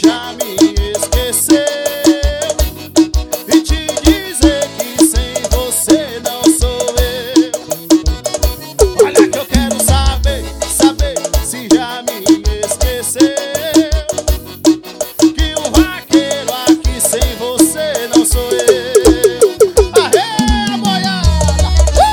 já me esqueceu e te dizer que sem você não sou eu. Olha que eu quero saber se já me esqueceu que o vaqueiro aqui sem você não sou eu. Aê, boiada!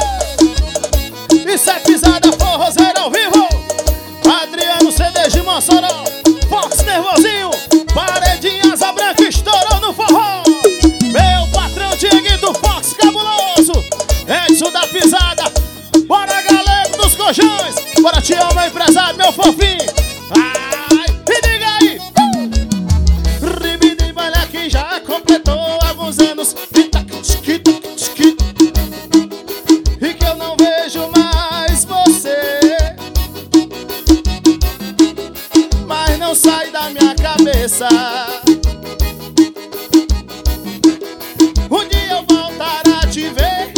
Isso é pisada forrozeira ao vivo. Adriano CD de Mossoró, Fox nervosinho, paredinha asa branca estourou no forró. Meu patrão Diego do Fox cabuloso, Edson da pisada. Bora galera dos colchões, bora te amo empresário, meu fofinho. Ai, e diga aí, Ribidi Balha que já completou alguns anos e que eu não vejo mais você, mas não sai da minha cabeça. Um dia eu voltar a te ver,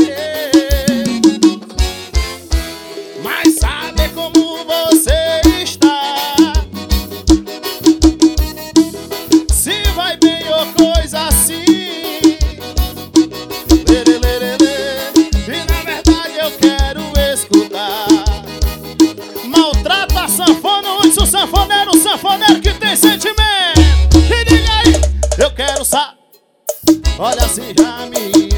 mas saber como você está, se vai bem ou coisa assim. Lê, lê, lê, lê. E na verdade eu quero escutar. Maltrata a sanfona, onde o sanfoneiro que tem sentimento. E diga aí, eu quero saber. Olha se já me